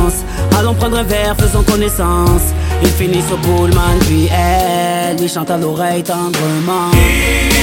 danse. Allons prendre un verre, faisons connaissance. Ils finissent au pullman, puis elle lui chante à l'oreille tendrement.